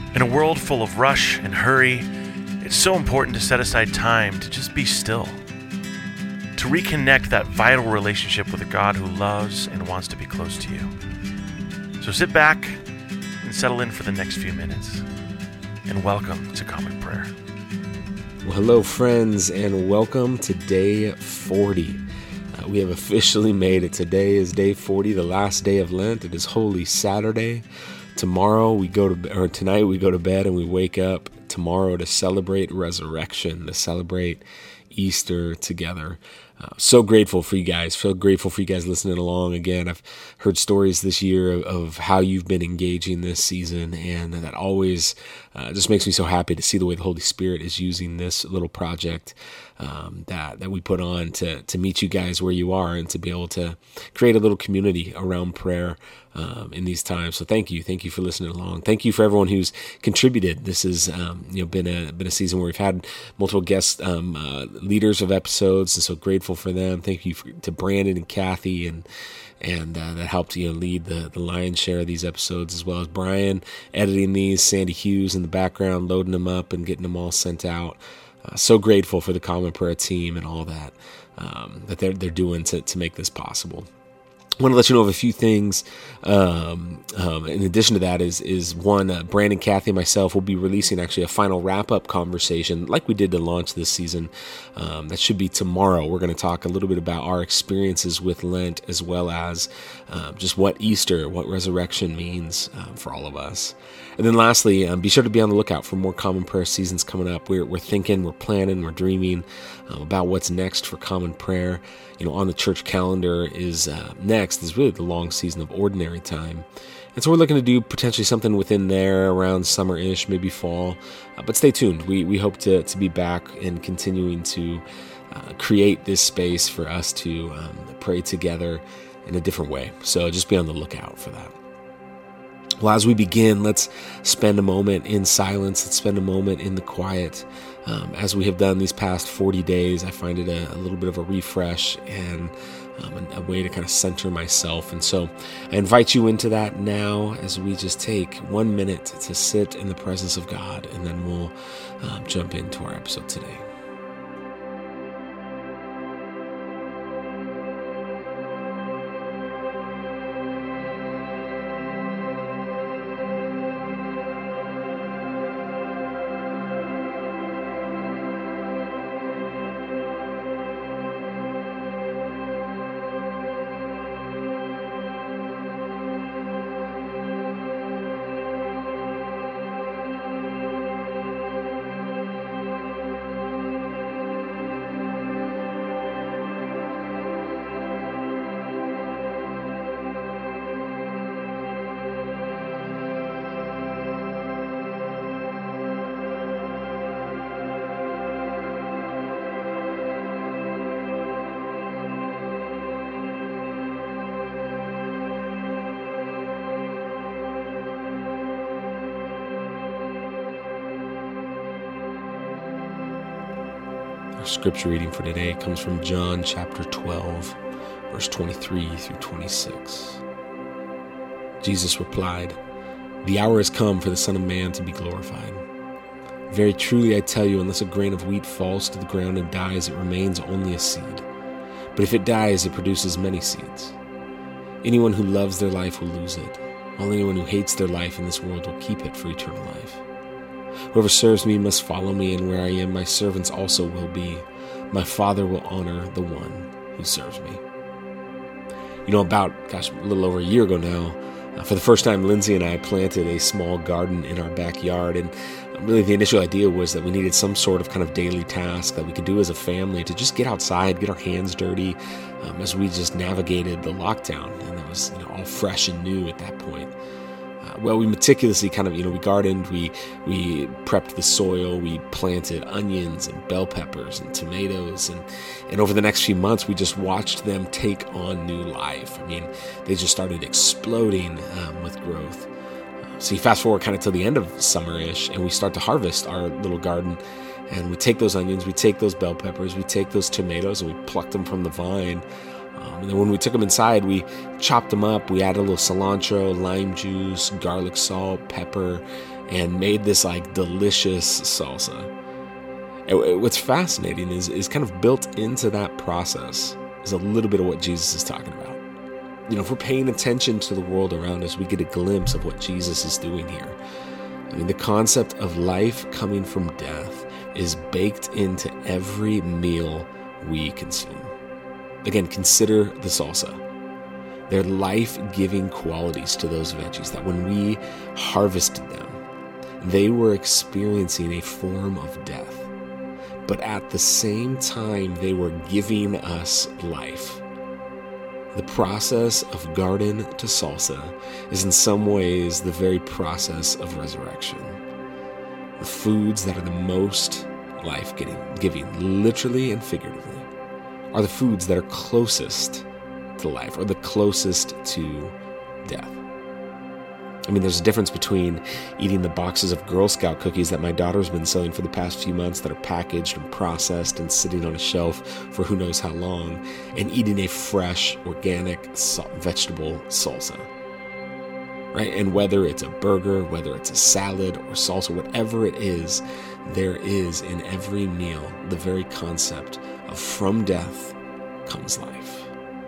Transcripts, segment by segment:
In a world full of rush and hurry, it's so important to set aside time to just be still, to reconnect that vital relationship with a God who loves and wants to be close to you. So sit back and settle in for the next few minutes, and welcome to Common Prayer. Well, hello, friends, and welcome to day 40. We have officially made it. Today is day 40, the last day of Lent. It is Holy Saturday. Tonight we go to bed and we wake up tomorrow to celebrate resurrection, to celebrate Easter together. So grateful for you guys. Feel grateful for you guys listening along. Again, I've heard stories this year of how you've been engaging this season, and that always just makes me so happy to see the way the Holy Spirit is using this little project that we put on to meet you guys where you are and to be able to create a little community around prayer in these times. So thank you for listening along. Thank you for everyone who's contributed. This has been a season where we've had multiple guest leaders of episodes, and so grateful for them. Thank you to Brandon and Kathy and that helped lead the lion's share of these episodes, as well as Brian editing these, Sandy Hughes in the background loading them up and getting them all sent out. So grateful for the Common Prayer team and all that they're doing to make this possible. I want to let you know of a few things. In addition to that is one, Brandon, Kathy, and myself will be releasing actually a final wrap-up conversation like we did to launch this season. That should be tomorrow. We're going to talk a little bit about our experiences with Lent, as well as just what Easter, what resurrection means for all of us. And then lastly, be sure to be on the lookout for more Common Prayer seasons coming up. We're thinking, we're planning, we're dreaming about what's next for Common Prayer. On the church calendar is next is really the long season of Ordinary Time. And so we're looking to do potentially something within there around summer-ish, maybe fall. But stay tuned. We hope to be back and continuing to create this space for us to pray together in a different way. So just be on the lookout for that. Well, as we begin, let's spend a moment in silence. Let's spend a moment in the quiet. As we have done these past 40 days, I find it a little bit of a refresh and a way to kind of center myself. And so I invite you into that now as we just take 1 minute to sit in the presence of God, and then we'll jump into our episode today. Our scripture reading for today comes from John chapter 12, verse 23 through 26. Jesus replied, "The hour has come for the Son of Man to be glorified. Very truly I tell you, unless a grain of wheat falls to the ground and dies, it remains only a seed. But if it dies, it produces many seeds. Anyone who loves their life will lose it, while anyone who hates their life in this world will keep it for eternal life. Whoever serves me must follow me, and where I am, my servants also will be. My Father will honor the one who serves me." About a little over a year ago now, for the first time, Lindsay and I planted a small garden in our backyard. And really the initial idea was that we needed some sort of kind of daily task that we could do as a family to just get outside, get our hands dirty as we just navigated the lockdown. And it was all fresh and new at that point. We meticulously we gardened, we prepped the soil, we planted onions and bell peppers and tomatoes, and over the next few months, we just watched them take on new life. They just started exploding with growth. So you fast forward kind of till the end of summer-ish, and we start to harvest our little garden, and we take those onions, we take those bell peppers, we take those tomatoes, and we pluck them from the vine And then when we took them inside, we chopped them up. We added a little cilantro, lime juice, garlic salt, pepper, and made this like delicious salsa. And what's fascinating is kind of built into that process is a little bit of what Jesus is talking about. If we're paying attention to the world around us, we get a glimpse of what Jesus is doing here. The concept of life coming from death is baked into every meal we consume. Again, consider the salsa. There are life-giving qualities to those veggies that when we harvested them, they were experiencing a form of death. But at the same time, they were giving us life. The process of garden to salsa is in some ways the very process of resurrection. The foods that are the most life-giving, literally and figuratively, are the foods that are closest to life or the closest to death. There's a difference between eating the boxes of Girl Scout cookies that my daughter's been selling for the past few months that are packaged and processed and sitting on a shelf for who knows how long, and eating a fresh, organic vegetable salsa. Right? And whether it's a burger, whether it's a salad or salsa, whatever it is, there is in every meal the very concept of from death comes life.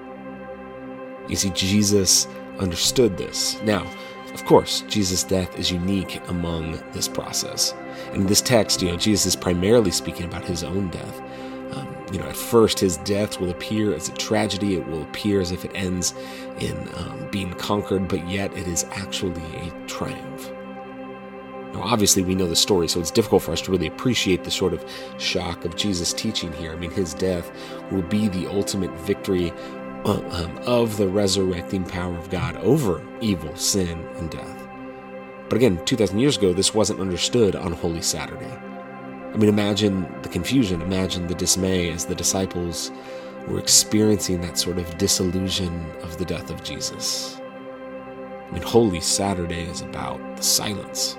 You see, Jesus understood this. Now, of course, Jesus' death is unique among this process. In this text, Jesus is primarily speaking about his own death. At first, his death will appear as a tragedy. It will appear as if it ends in being conquered, but yet it is actually a triumph. Now, obviously, we know the story, so it's difficult for us to really appreciate the sort of shock of Jesus' teaching here. His death will be the ultimate victory of the resurrecting power of God over evil, sin, and death. But again, 2,000 years ago, this wasn't understood on Holy Saturday. Imagine the confusion, imagine the dismay as the disciples were experiencing that sort of disillusion of the death of Jesus. Holy Saturday is about the silence.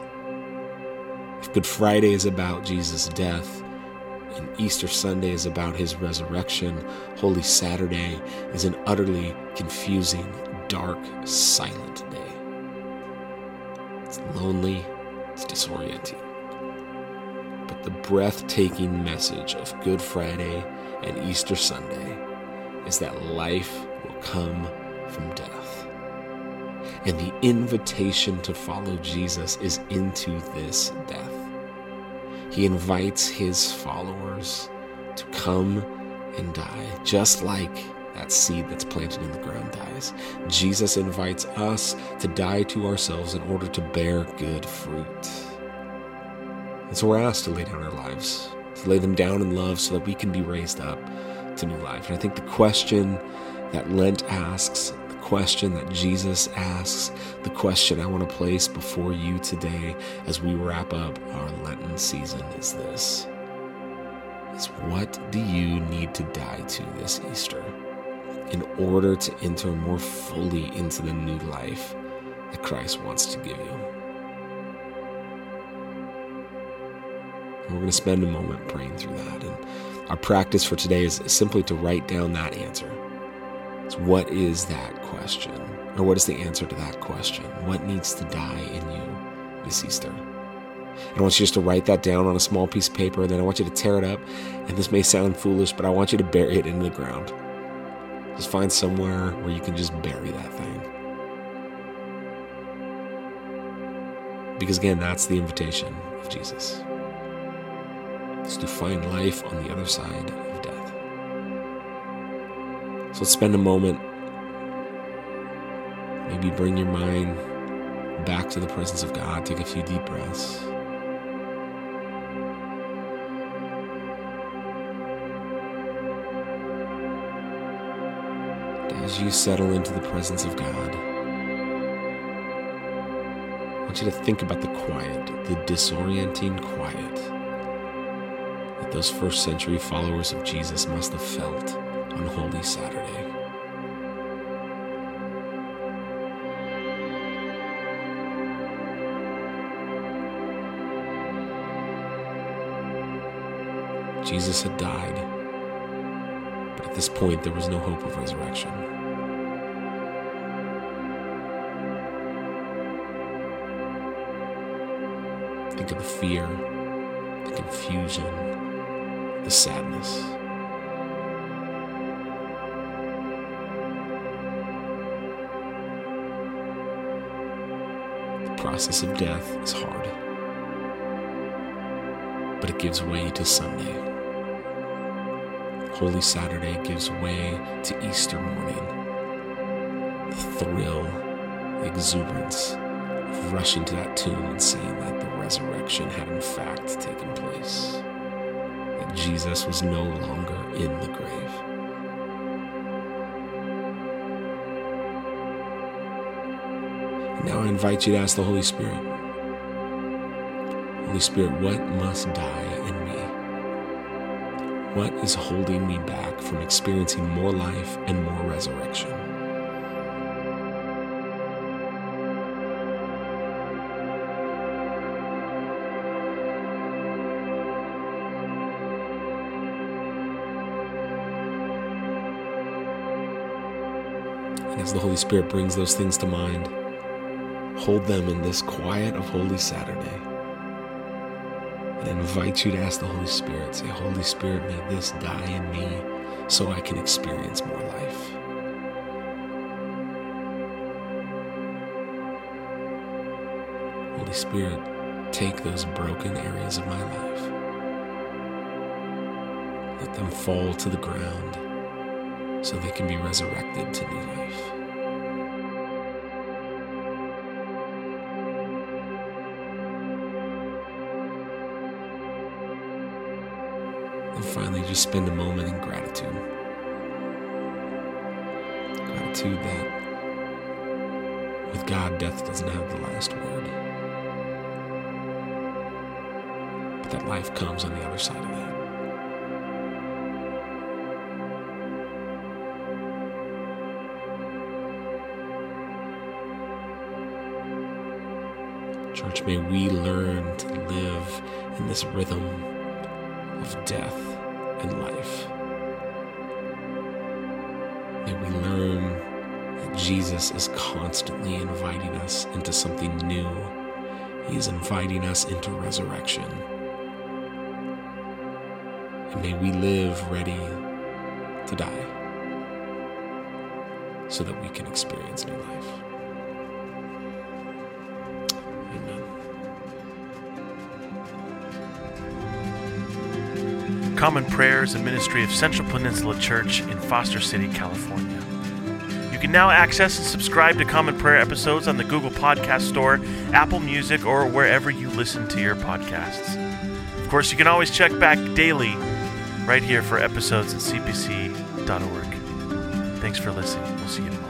If Good Friday is about Jesus' death, and Easter Sunday is about his resurrection, Holy Saturday is an utterly confusing, dark, silent day. It's lonely, it's disorienting. But the breathtaking message of Good Friday and Easter Sunday is that life will come from death. And the invitation to follow Jesus is into this death. He invites his followers to come and die, just like that seed that's planted in the ground dies. Jesus invites us to die to ourselves in order to bear good fruit. And so we're asked to lay down our lives, to lay them down in love so that we can be raised up to new life. And I think the question that Lent asks, the question that Jesus asks, the question I want to place before you today as we wrap up our Lenten season is this. Is what do you need to die to this Easter in order to enter more fully into the new life that Christ wants to give you? And we're going to spend a moment praying through that. And our practice for today is simply to write down that answer. So what is that question? Or what is the answer to that question? What needs to die in you this Easter? And I want you just to write that down on a small piece of paper, and then I want you to tear it up. And this may sound foolish, but I want you to bury it into the ground. Just find somewhere where you can just bury that thing. Because again, that's the invitation of Jesus. It's to find life on the other side of death. So let's spend a moment. Maybe bring your mind back to the presence of God. Take a few deep breaths. As you settle into the presence of God, I want you to think about the quiet, the disorienting quiet that those first century followers of Jesus must have felt on Holy Saturday. Jesus had died, but at this point, there was no hope of resurrection. Think of the fear, the confusion, the sadness. The process of death is hard, but it gives way to Sunday. Holy Saturday gives way to Easter morning. The thrill, the exuberance of rushing to that tomb and seeing that the resurrection had in fact taken place. That Jesus was no longer in the grave. And now I invite you to ask the Holy Spirit, Holy Spirit, what must die in me? What is holding me back from experiencing more life and more resurrection? And as the Holy Spirit brings those things to mind, hold them in this quiet of Holy Saturday. And I invite you to ask the Holy Spirit, say, Holy Spirit, may this die in me so I can experience more life. Holy Spirit, take those broken areas of my life. Let them fall to the ground so they can be resurrected to new life. And finally, just spend a moment in gratitude. Gratitude that with God, death doesn't have the last word. But that life comes on the other side of that. Church, may we learn to live in this rhythm of death and life. May we learn that Jesus is constantly inviting us into something new. He is inviting us into resurrection. And may we live ready to die so that we can experience new life. Common Prayer is a ministry of Central Peninsula Church in Foster City, California. You can now access and subscribe to Common Prayer episodes on the Google Podcast Store, Apple Music, or wherever you listen to your podcasts. Of course, you can always check back daily right here for episodes at cpc.org. Thanks for listening. We'll see you tomorrow.